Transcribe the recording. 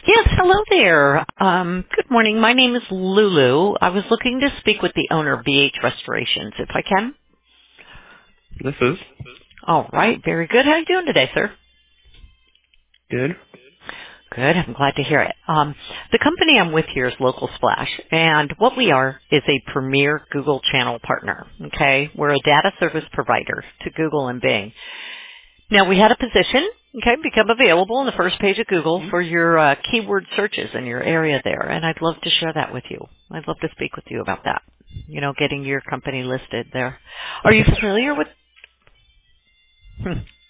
Yes, hello there. Good morning. My name is Lulu. I was looking to speak with the owner of BH Restorations, if I can. This is All right, very good. How are you doing today, sir? good. Good. I'm glad to hear it. The company I'm with here is Local Splash, and what we are is a premier Google channel partner. Okay, we're a data service provider to Google and Bing. Now, we had a position, okay, become available on the first page of Google Hmm? for your keyword searches in your area there, and I'd love to share that with you. I'd love to speak with you about that, getting your company listed there. Are you familiar with?